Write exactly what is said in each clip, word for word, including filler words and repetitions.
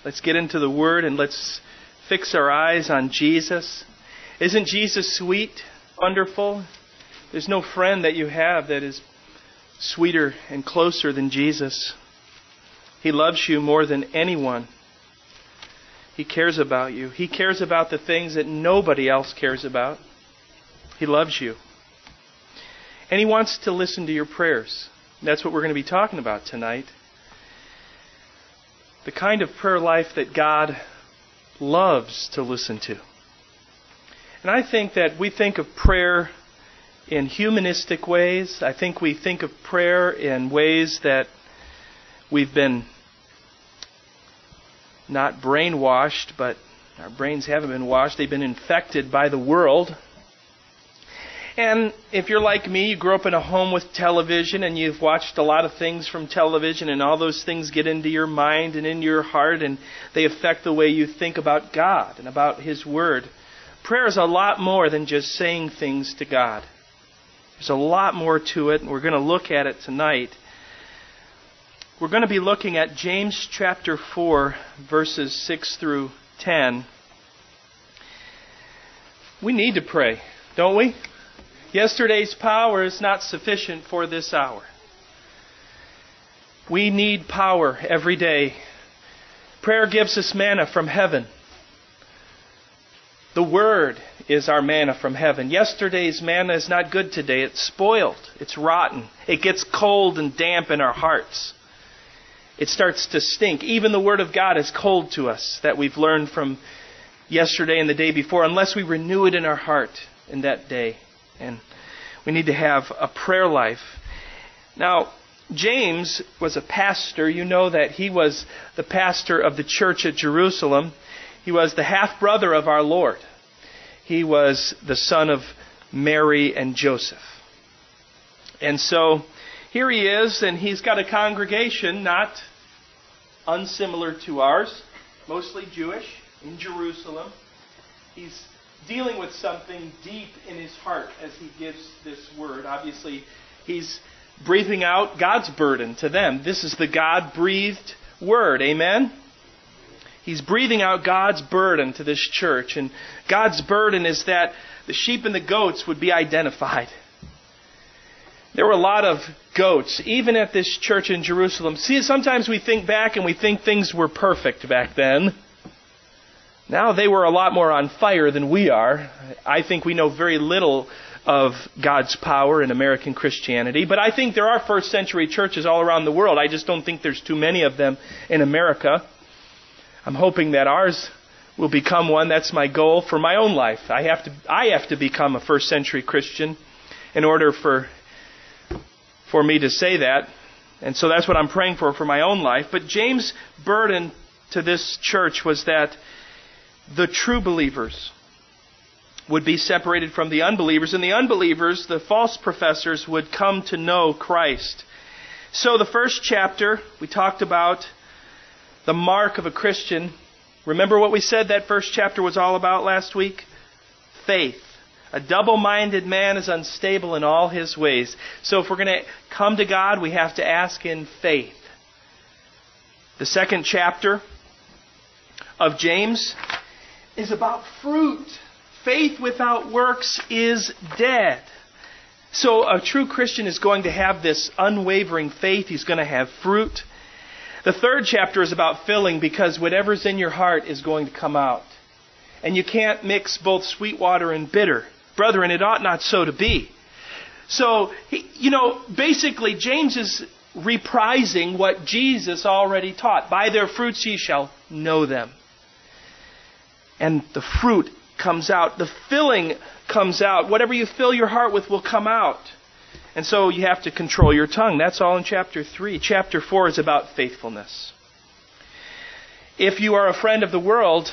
Let's get into the Word and let's fix our eyes on Jesus. Isn't Jesus sweet, wonderful? There's no friend that you have that is sweeter and closer than Jesus. He loves you more than anyone. He cares about you. He cares about the things that nobody else cares about. He loves you. And He wants to listen to your prayers. That's what we're going to be talking about tonight. The kind of prayer life that God loves to listen to. And I think that we think of prayer in humanistic ways. I think we think of prayer in ways that we've been not brainwashed, but our brains haven't been washed. They've been infected by the world. And if you're like me, you grew up in a home with television and you've watched a lot of things from television, and all those things get into your mind and into your heart, and they affect the way you think about God and about His Word. Prayer is a lot more than just saying things to God. There's a lot more to it, and we're going to look at it tonight. We're going to be looking at James chapter four, verses six through ten. We need to pray, don't we? Yesterday's power is not sufficient for this hour. We need power every day. Prayer gives us manna from heaven. The Word is our manna from heaven. Yesterday's manna is not good today. It's spoiled. It's rotten. It gets cold and damp in our hearts. It starts to stink. Even the Word of God is cold to us that we've learned from yesterday and the day before, unless we renew it in our heart in that day. And we need to have a prayer life. Now, James was a pastor. You know that he was the pastor of the church at Jerusalem. He was the half-brother of our Lord. He was the son of Mary and Joseph. And so here he is, and he's got a congregation not unsimilar to ours, mostly Jewish, in Jerusalem. He's dealing with something deep in his heart as he gives this word. Obviously, he's breathing out God's burden to them. This is the God-breathed word. Amen? He's breathing out God's burden to this church. And God's burden is that the sheep and the goats would be identified. There were a lot of goats, even at this church in Jerusalem. See, sometimes we think back and we think things were perfect back then. Now they were a lot more on fire than we are. I think we know very little of God's power in American Christianity. But I think there are first century churches all around the world. I just don't think there's too many of them in America. I'm hoping that ours will become one. That's my goal for my own life. I have to I have to become a first century Christian in order for for me to say that. And so that's what I'm praying for for my own life. But James' burden to this church was that the true believers would be separated from the unbelievers, and the unbelievers, the false professors, would come to know Christ. So the first chapter, we talked about the mark of a Christian. Remember what we said that first chapter was all about last week? Faith. A double-minded man is unstable in all his ways. So if we're going to come to God, we have to ask in faith. The second chapter of James is about fruit. Faith without works is dead. So a true Christian is going to have this unwavering faith. He's going to have fruit. The third chapter is about filling, because whatever's in your heart is going to come out. And you can't mix both sweet water and bitter. Brethren, it ought not so to be. So, you know, basically James is reprising what Jesus already taught. By their fruits ye shall know them. And the fruit comes out. The filling comes out. Whatever you fill your heart with will come out. And so you have to control your tongue. That's all in chapter three. Chapter four is about faithfulness. If you are a friend of the world,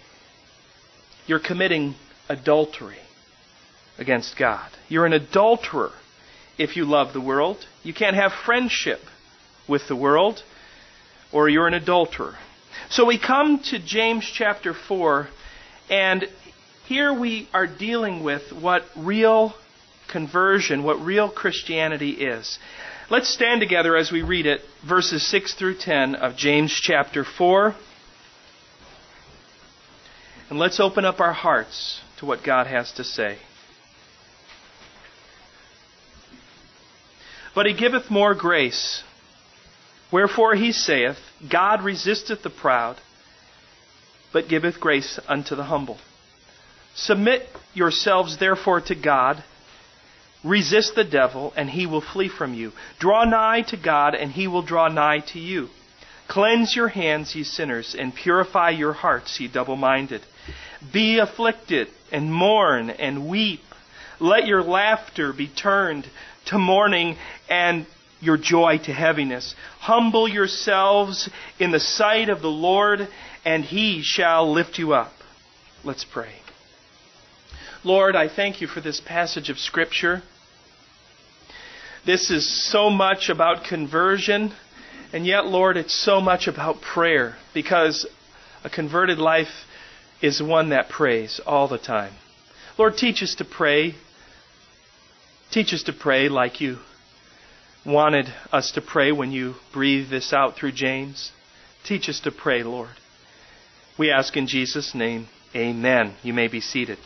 you're committing adultery against God. You're an adulterer if you love the world. You can't have friendship with the world, or you're an adulterer. So we come to James chapter four, and here we are dealing with what real conversion, what real Christianity is. Let's stand together as we read it, verses six through ten of James chapter four. And let's open up our hearts to what God has to say. But He giveth more grace. Wherefore He saith, God resisteth the proud, but giveth grace unto the humble. Submit yourselves therefore to God. Resist the devil, and he will flee from you. Draw nigh to God, and He will draw nigh to you. Cleanse your hands, ye sinners, and purify your hearts, ye double-minded. Be afflicted, and mourn, and weep. Let your laughter be turned to mourning, and your joy to heaviness. Humble yourselves in the sight of the Lord, and He shall lift you up. Let's pray. Lord, I thank You for this passage of Scripture. This is so much about conversion, and yet, Lord, it's so much about prayer, because a converted life is one that prays all the time. Lord, teach us to pray. Teach us to pray like You wanted us to pray when You breathed this out through James. Teach us to pray, Lord. We ask in Jesus' name, amen. You may be seated.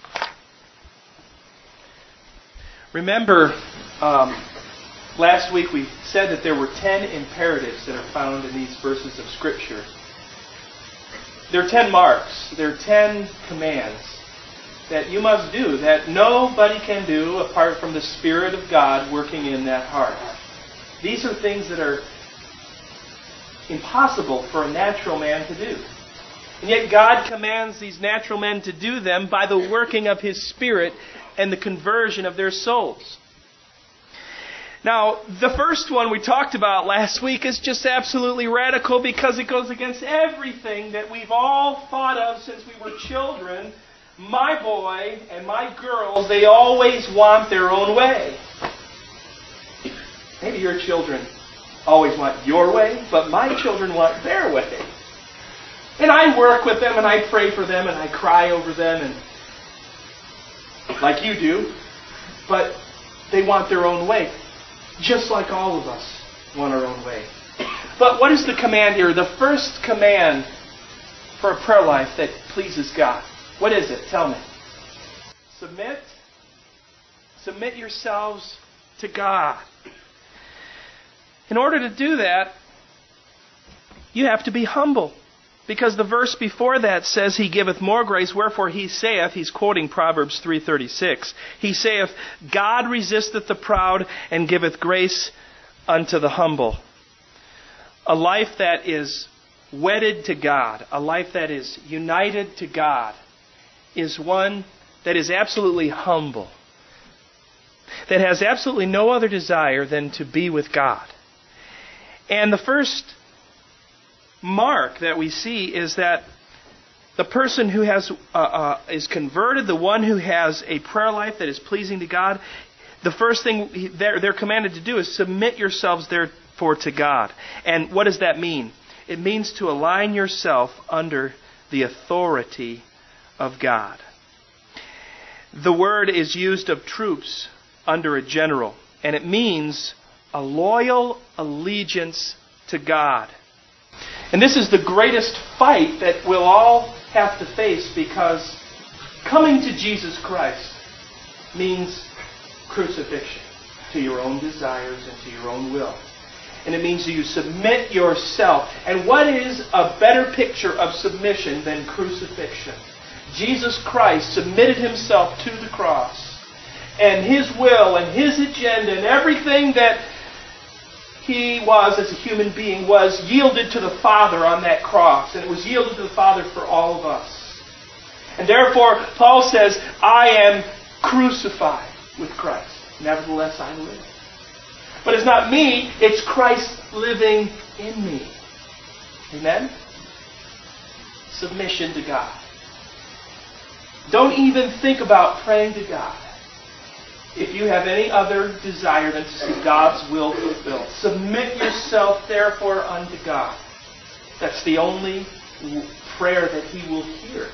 Remember, um, last week we said that there were ten imperatives that are found in these verses of Scripture. There are ten marks. There are ten commands that you must do, that nobody can do apart from the Spirit of God working in that heart. These are things that are impossible for a natural man to do. And yet God commands these natural men to do them by the working of His Spirit and the conversion of their souls. Now, the first one we talked about last week is just absolutely radical because it goes against everything that we've all thought of since we were children. My boy and my girls, they always want their own way. Maybe your children always want your way, but my children want their way. And I work with them and I pray for them and I cry over them and like you do, but they want their own way, just like all of us want our own way. But what is the command here? The first command for a prayer life that pleases God. What is it? Tell me. Submit. Submit yourselves to God. In order to do that, you have to be humble. Because the verse before that says, He giveth more grace, wherefore He saith, He's quoting Proverbs three thirty-six, He saith, God resisteth the proud, and giveth grace unto the humble. A life that is wedded to God, a life that is united to God, is one that is absolutely humble, that has absolutely no other desire than to be with God. And the first mark that we see is that the person who has uh, uh, is converted, the one who has a prayer life that is pleasing to God, the first thing he, they're, they're commanded to do is submit yourselves therefore to God. And what does that mean? It means to align yourself under the authority of God. The word is used of troops under a general, and it means a loyal allegiance to God. And this is the greatest fight that we'll all have to face, because coming to Jesus Christ means crucifixion to your own desires and to your own will. And it means you submit yourself. And what is a better picture of submission than crucifixion? Jesus Christ submitted Himself to the cross, and His will and His agenda and everything that He was as a human being was yielded to the Father on that cross. And it was yielded to the Father for all of us. And therefore, Paul says, I am crucified with Christ. Nevertheless, I live. But it's not me, it's Christ living in me. Amen? Submission to God. Don't even think about praying to God if you have any other desire than to see God's will fulfilled. Submit yourself, therefore, unto God. That's the only prayer that He will hear.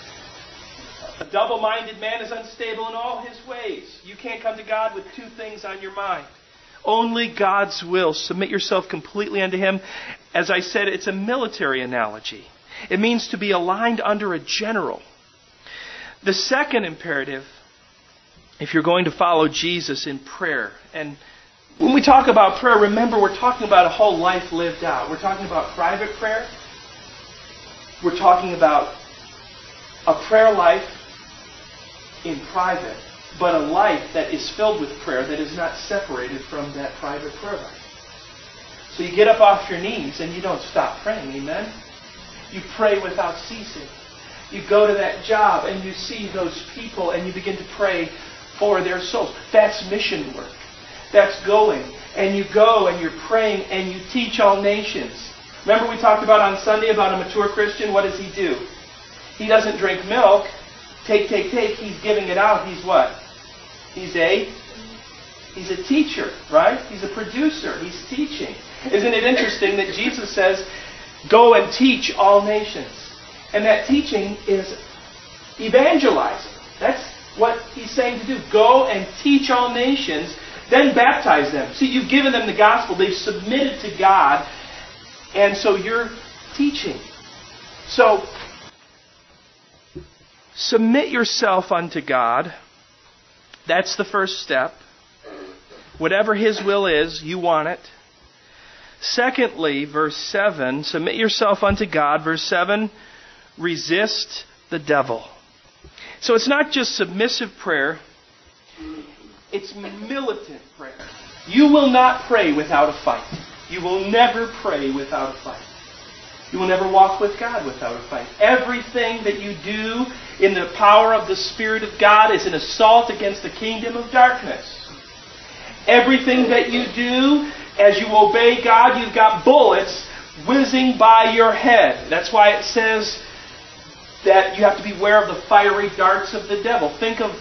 A double-minded man is unstable in all his ways. You can't come to God with two things on your mind. Only God's will. Submit yourself completely unto Him. As I said, it's a military analogy. It means to be aligned under a general. The second imperative, if you're going to follow Jesus in prayer, and when we talk about prayer, remember we're talking about a whole life lived out. We're talking about private prayer. We're talking about a prayer life in private, but a life that is filled with prayer that is not separated from that private prayer life. So you get up off your knees and you don't stop praying, amen? You pray without ceasing. You go to that job and you see those people and you begin to pray for their souls. That's mission work. That's going. And you go and you're praying and you teach all nations. Remember we talked about on Sunday about a mature Christian? What does he do? He doesn't drink milk. Take, take, take. He's giving it out. He's what? He's a He's a teacher, right? He's a producer. He's teaching. Isn't it interesting that Jesus says, go and teach all nations? And that teaching is evangelizing. That's what he's saying to do. Go and teach all nations, then baptize them. See, you've given them the gospel. They've submitted to God, and so you're teaching. So, submit yourself unto God. That's the first step. Whatever His will is, you want it. Secondly, verse seven, submit yourself unto God. Verse seven, resist the devil. So it's not just submissive prayer, it's militant prayer. You will not pray without a fight. You will never pray without a fight. You will never walk with God without a fight. Everything that you do in the power of the Spirit of God is an assault against the kingdom of darkness. Everything that you do as you obey God, you've got bullets whizzing by your head. That's why it says that you have to beware of the fiery darts of the devil. Think of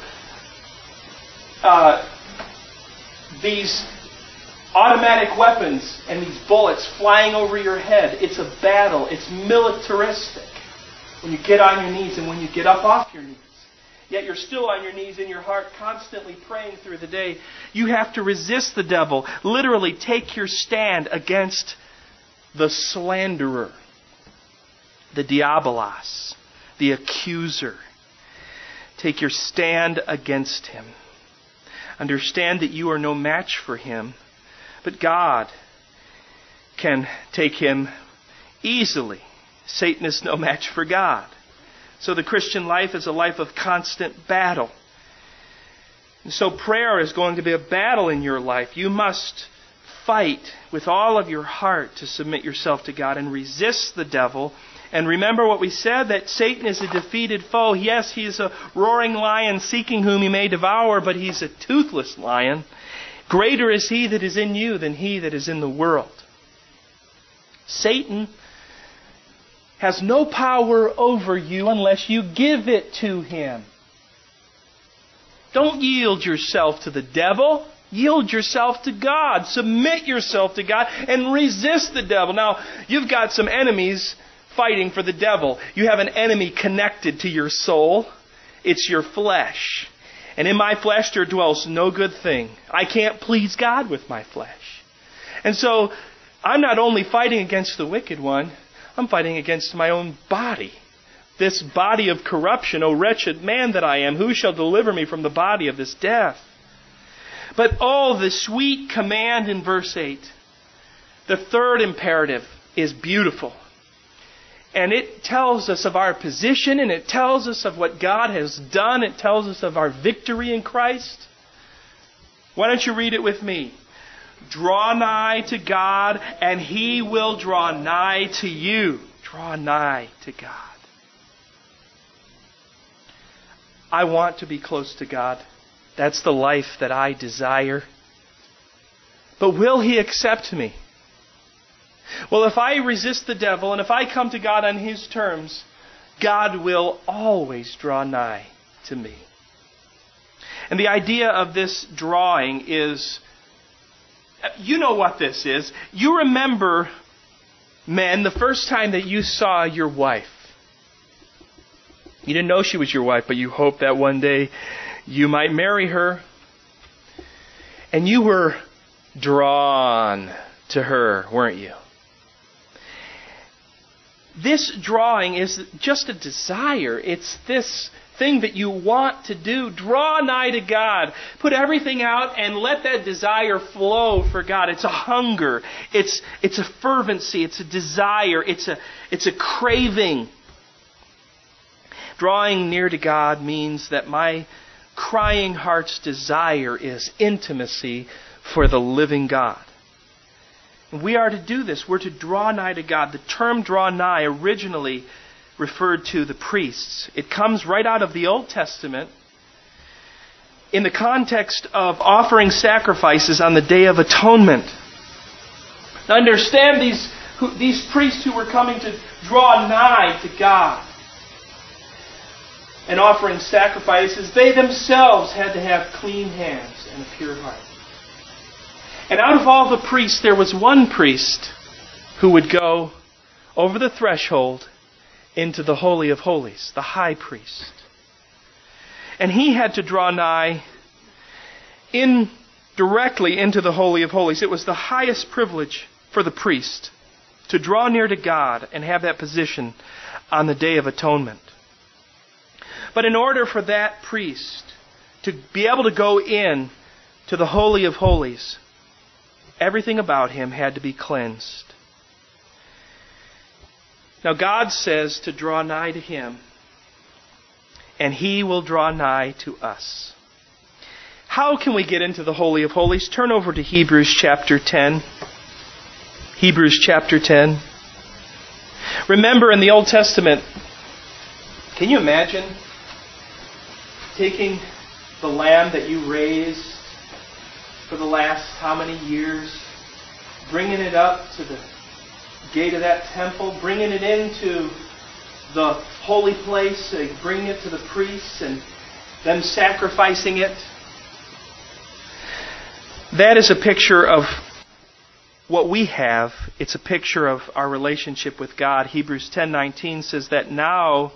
uh, these automatic weapons and these bullets flying over your head. It's a battle. It's militaristic. When you get on your knees and when you get up off your knees. Yet you're still on your knees in your heart, constantly praying through the day. You have to resist the devil. Literally take your stand against the slanderer, the diabolos, the accuser. Take your stand against him. Understand that you are no match for him, but God can take him easily. Satan is no match for God. So the Christian life is a life of constant battle. And so prayer is going to be a battle in your life. You must fight with all of your heart to submit yourself to God and resist the devil. And remember what we said, that Satan is a defeated foe. Yes, he is a roaring lion seeking whom he may devour, but he's a toothless lion. Greater is he that is in you than he that is in the world. Satan has no power over you unless you give it to him. Don't yield yourself to the devil. Yield yourself to God. Submit yourself to God and resist the devil. Now, you've got some enemies fighting for the devil. You have an enemy connected to your soul. It's your flesh. And in my flesh there dwells no good thing. I can't please God with my flesh. And so, I'm not only fighting against the wicked one, I'm fighting against my own body. This body of corruption, O wretched man that I am, who shall deliver me from the body of this death? But oh, the sweet command in verse eight. The third imperative is beautiful. And it tells us of our position, and it tells us of what God has done. It tells us of our victory in Christ. Why don't you read it with me? Draw nigh to God, and He will draw nigh to you. Draw nigh to God. I want to be close to God. That's the life that I desire. But will He accept me? Well, if I resist the devil, and if I come to God on His terms, God will always draw nigh to me. And the idea of this drawing is, you know what this is. You remember, men, the first time that you saw your wife. You didn't know she was your wife, but you hoped that one day you might marry her. And you were drawn to her, weren't you? this drawing is just a desire. It's this thing that you want to do. Draw nigh to God. Put everything out and let that desire flow for God. It's a hunger. It's it's a fervency. It's a desire. It's a it's a craving. Drawing near to God means that my crying heart's desire is intimacy for the living God. And we are to do this. We're to draw nigh to God. The term draw nigh originally referred to the priests. It comes right out of the Old Testament in the context of offering sacrifices on the Day of Atonement. Now understand these, who, these priests who were coming to draw nigh to God and offering sacrifices, they themselves had to have clean hands and a pure heart. And out of all the priests, there was one priest who would go over the threshold into the Holy of Holies, the high priest. And he had to draw nigh in directly into the Holy of Holies. It was the highest privilege for the priest to draw near to God and have that position on the Day of Atonement. But in order for that priest to be able to go in to the Holy of Holies, everything about him had to be cleansed. Now God says to draw nigh to Him, and He will draw nigh to us. How can we get into the Holy of Holies? Turn over to Hebrews chapter ten. Hebrews chapter ten. Remember in the Old Testament, can you imagine taking the lamb that you raised for the last how many years, bringing it up to the gate of that temple, bringing it into the holy place, uh, bringing it to the priests and them sacrificing it? That is a picture of what we have. It's a picture of our relationship with God. Hebrews ten nineteen says that now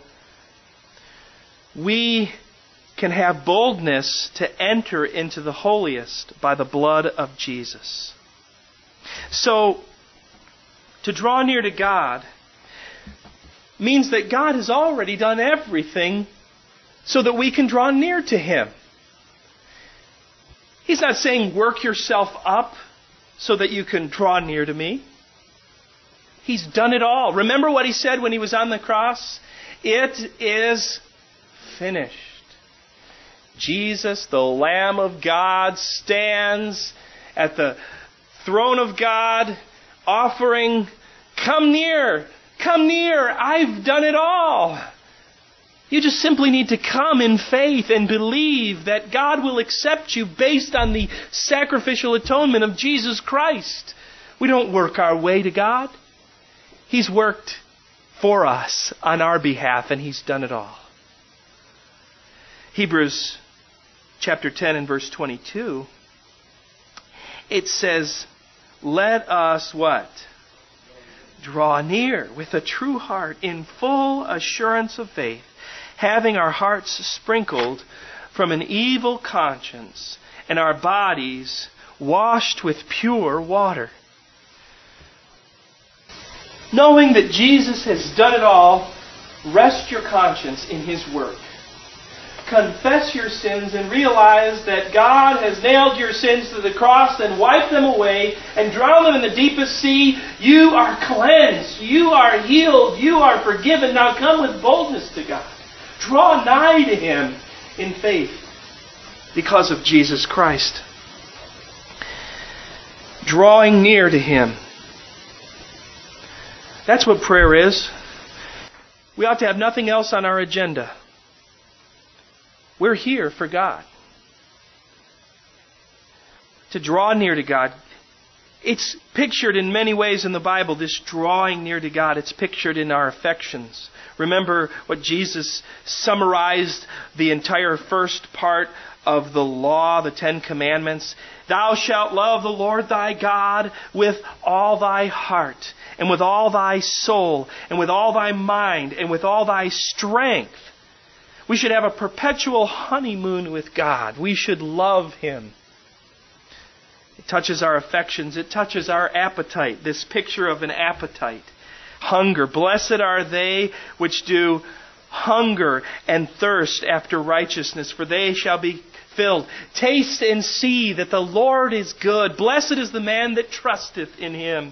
we can have boldness to enter into the holiest by the blood of Jesus. So, to draw near to God means that God has already done everything so that we can draw near to Him. He's not saying work yourself up so that you can draw near to me. He's done it all. Remember what He said when He was on the cross? It is finished. Jesus, the Lamb of God, stands at the throne of God offering, come near, come near, I've done it all. You just simply need to come in faith and believe that God will accept you based on the sacrificial atonement of Jesus Christ. We don't work our way to God. He's worked for us on our behalf, and He's done it all. Hebrews chapter ten and verse twenty-two, it says, let us what? Draw near with a true heart in full assurance of faith, having our hearts sprinkled from an evil conscience and our bodies washed with pure water. Knowing that Jesus has done it all, rest your conscience in His work. Confess your sins and realize that God has nailed your sins to the cross and wiped them away and drowned them in the deepest sea. You are cleansed. You are healed. You are forgiven. Now come with boldness to God. Draw nigh to Him in faith because of Jesus Christ. Drawing near to Him. That's what prayer is. We ought to have nothing else on our agenda. We're here for God. To draw near to God. It's pictured in many ways in the Bible, this drawing near to God. It's pictured in our affections. Remember what Jesus summarized the entire first part of the law, the Ten Commandments. Thou shalt love the Lord thy God with all thy heart, and with all thy soul, and with all thy mind, and with all thy strength. We should have a perpetual honeymoon with God. We should love Him. It touches our affections. It touches our appetite. This picture of an appetite. hunger. Blessed are they which do hunger and thirst after righteousness, for they shall be filled. Taste and see that the Lord is good. Blessed is the man that trusteth in Him.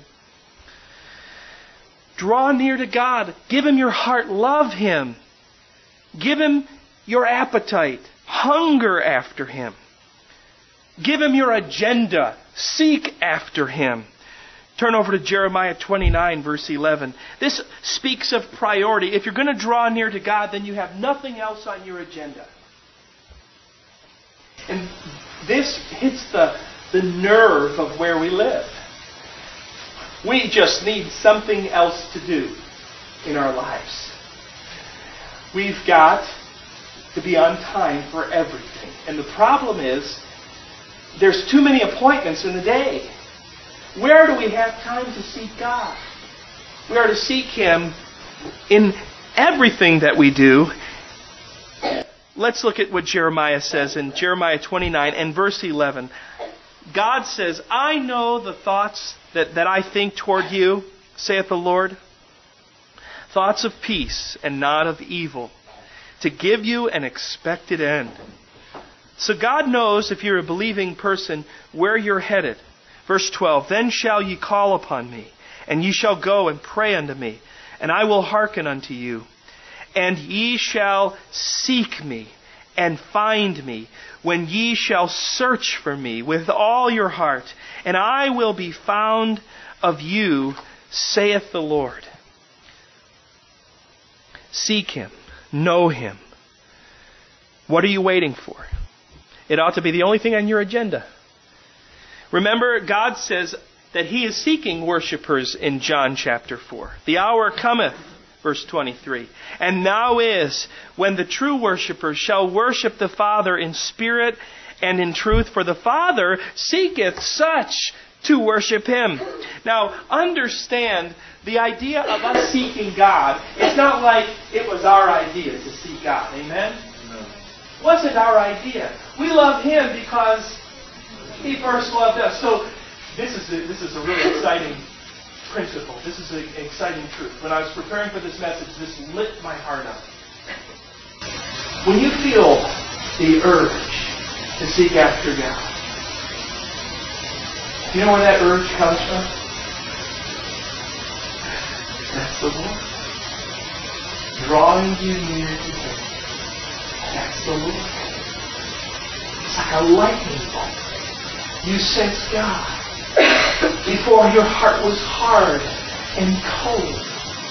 Draw near to God. Give Him your heart. Love Him. Give Him your appetite. Hunger after Him. Give Him your agenda. Seek after Him. Turn over to Jeremiah twenty-nine, verse eleven. This speaks of priority. If you're going to draw near to God, then you have nothing else on your agenda. And this hits the, the nerve of where we live. We just need something else to do in our lives. We've got to be on time for everything. And the problem is, there's too many appointments in the day. Where do we have time to seek God? We are to seek Him in everything that we do. Let's look at what Jeremiah says in Jeremiah twenty-nine and verse eleven. God says, I know the thoughts that, that I think toward you, saith the Lord. Thoughts of peace and not of evil, to give you an expected end. So God knows, if you're a believing person, where you're headed. Verse twelve, then shall ye call upon me, and ye shall go and pray unto me, and I will hearken unto you. And ye shall seek me, and find me, when ye shall search for me with all your heart, and I will be found of you, saith the Lord. Seek Him. Know Him. What are you waiting for? It ought to be the only thing on your agenda. Remember, God says that He is seeking worshipers in John chapter four. The hour cometh, verse twenty-three, and now is when the true worshipers shall worship the Father in spirit and in truth, for the Father seeketh such to worship Him. Now, understand, the idea of us seeking God, it's not like it was our idea to seek God. Amen? No. It wasn't our idea. We love Him because He first loved us. So this is a, this is a really exciting principle. This is an exciting truth. When I was preparing for this message, this lit my heart up. When you feel the urge to seek after God, do you know where that urge comes from? That's the Lord. Drawing you near to Him. That's the Lord. It's like a lightning bolt. You sense God before your heart was hard and cold.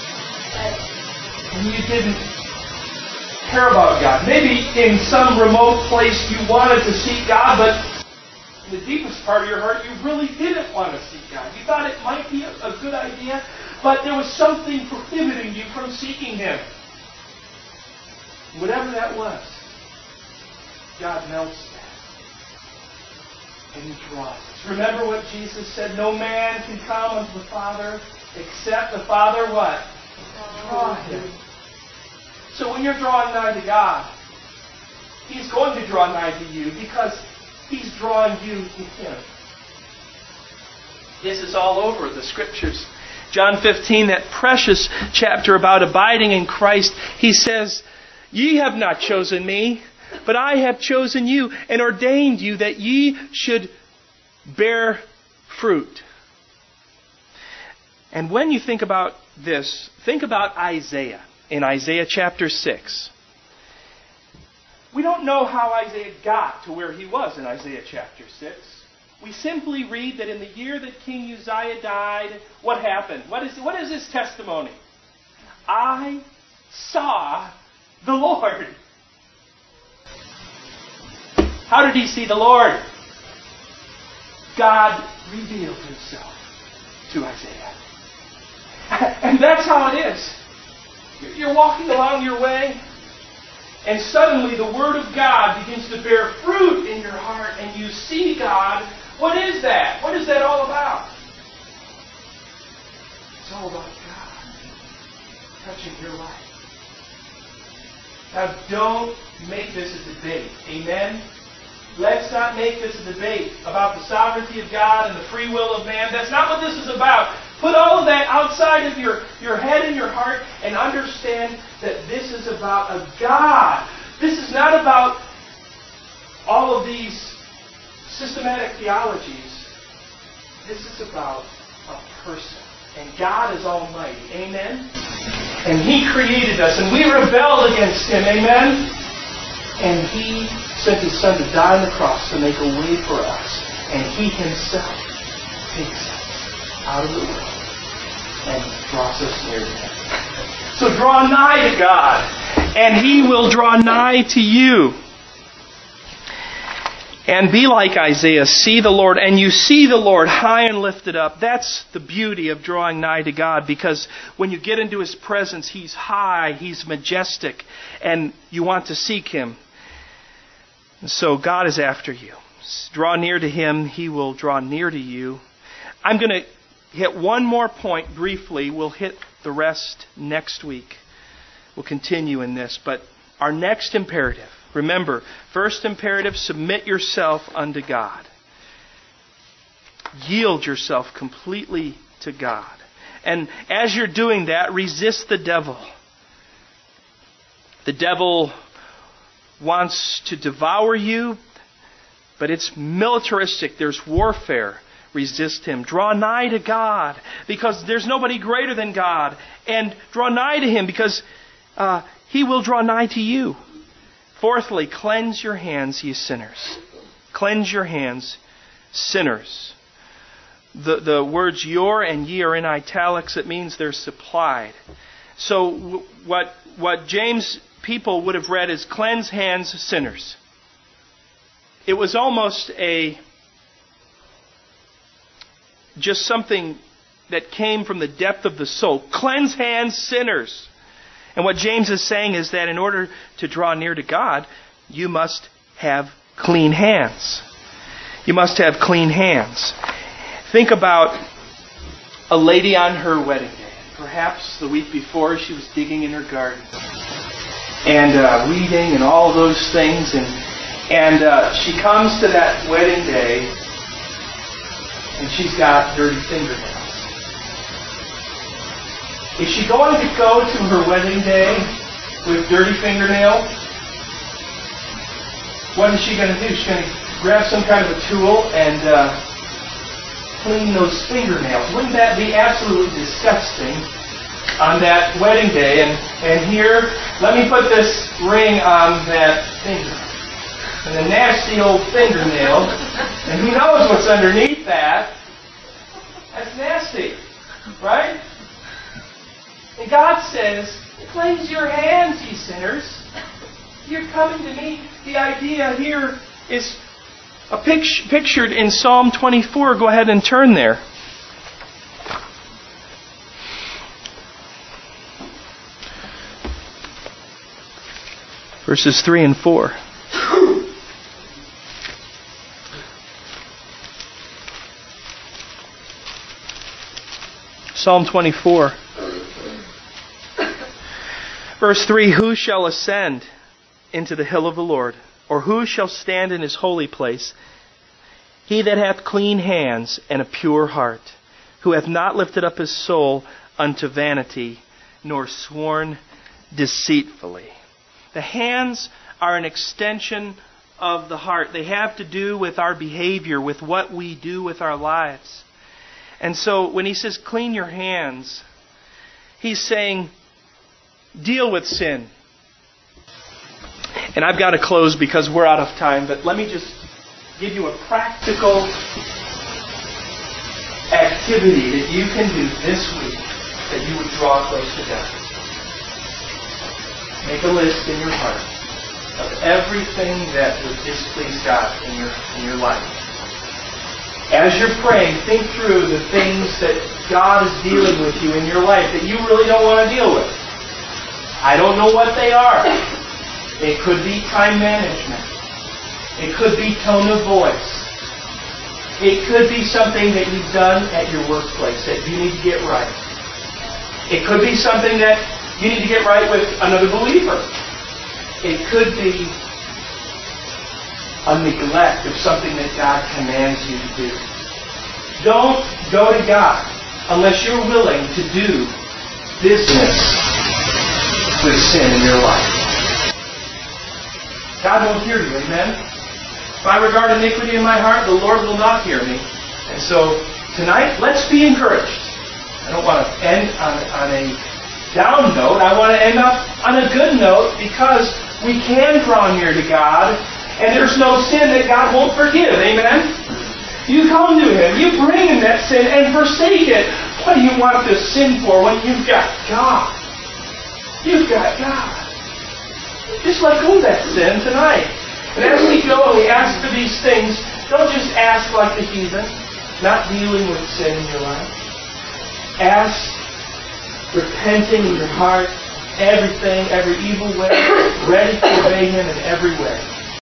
And you didn't care about God. Maybe in some remote place you wanted to seek God, but in the deepest part of your heart you really didn't want to seek God. You thought it might be a, a good idea, but there was something prohibiting you from seeking Him. Whatever that was, God melts that. And He draws us. Remember what Jesus said? No man can come unto the Father except the Father what? Draw him. So when you're drawing nigh to God, He's going to draw nigh to you because He's drawing you to Him. This is all over the Scriptures. John fifteen, that precious chapter about abiding in Christ, He says, ye have not chosen me, but I have chosen you and ordained you that ye should bear fruit. And when you think about this, think about Isaiah in Isaiah chapter six. We don't know how Isaiah got to where he was in Isaiah chapter six. We simply read that in the year that King Uzziah died, what happened? What is, what is his testimony? I saw the Lord. How did he see the Lord? God revealed Himself to Isaiah. And that's how it is. You're walking along your way, and suddenly the Word of God begins to bear fruit in your heart, and you see God. What is that? What is that all about? It's all about God touching your life. Now, don't make this a debate. Amen? Let's not make this a debate about the sovereignty of God and the free will of man. That's not what this is about. Put all of that outside of your, your head and your heart and understand that this is about a God. This is not about all of these systematic theologies. This is about a person. And God is almighty. Amen? And He created us, and we rebelled against Him. Amen? And He sent His Son to die on the cross to make a way for us. And He Himself takes us out of the world and draws us near to Him. So draw nigh to God, and He will draw nigh to you. And be like Isaiah, see the Lord, and you see the Lord high and lifted up. That's the beauty of drawing nigh to God, because when you get into His presence, He's high, He's majestic, and you want to seek Him. So God is after you. Draw near to Him, He will draw near to you. I'm going to hit one more point briefly. We'll hit the rest next week. We'll continue in this. But our next imperative, remember, first imperative, submit yourself unto God. Yield yourself completely to God. And as you're doing that, resist the devil. The devil wants to devour you, but it's militaristic. There's warfare. Resist him. Draw nigh to God, because there's nobody greater than God. And draw nigh to Him, because uh, He will draw nigh to you. Fourthly, cleanse your hands, ye sinners. Cleanse your hands, sinners. The, the words your and ye are in italics. It means they're supplied. So what, what James' people would have read is cleanse hands, sinners. It was almost a just something that came from the depth of the soul. Cleanse hands, sinners. And what James is saying is that in order to draw near to God, you must have clean hands. You must have clean hands. Think about a lady on her wedding day. Perhaps the week before she was digging in her garden and uh, weeding and all those things. And, and uh, she comes to that wedding day and she's got dirty fingernails. Is she going to go to her wedding day with dirty fingernails? What is she going to do? She's going to grab some kind of a tool and uh, clean those fingernails. Wouldn't that be absolutely disgusting on that wedding day? And, and here, let me put this ring on that finger. And a nasty old fingernail. And who knows what's underneath that? That's nasty. Right? And God says, cleanse your hands, ye sinners. You're coming to me. The idea here is a pict- pictured in Psalm twenty-four. Go ahead and turn there. Verses three and four. Psalm twenty-four. Verse three, who shall ascend into the hill of the Lord? Or who shall stand in His holy place? He that hath clean hands and a pure heart, who hath not lifted up his soul unto vanity, nor sworn deceitfully. The hands are an extension of the heart. They have to do with our behavior, with what we do with our lives. And so when he says clean your hands, he's saying deal with sin. And I've got to close because we're out of time, but let me just give you a practical activity that you can do this week that you would draw close to God. Make a list in your heart of everything that would displease God in your, in your life. As you're praying, think through the things that God is dealing with you in your life that you really don't want to deal with. I don't know what they are. It could be time management. It could be tone of voice. It could be something that you've done at your workplace that you need to get right. It could be something that you need to get right with another believer. It could be a neglect of something that God commands you to do. Don't go to God unless you're willing to do business with sin in your life. God won't hear you, amen? If I regard iniquity in my heart, the Lord will not hear me. And so, tonight, let's be encouraged. I don't want to end on, on a down note. I want to end up on a good note, because we can draw near to God, and there's no sin that God won't forgive. Amen? You come to Him, you bring Him that sin and forsake it. What do you want to sin for when you've got God? You've got God. Just let go of that sin tonight. And as we go and we ask for these things, don't just ask like the heathen, not dealing with sin in your life. Ask, repenting in your heart, everything, every evil way, ready to obey Him in every way.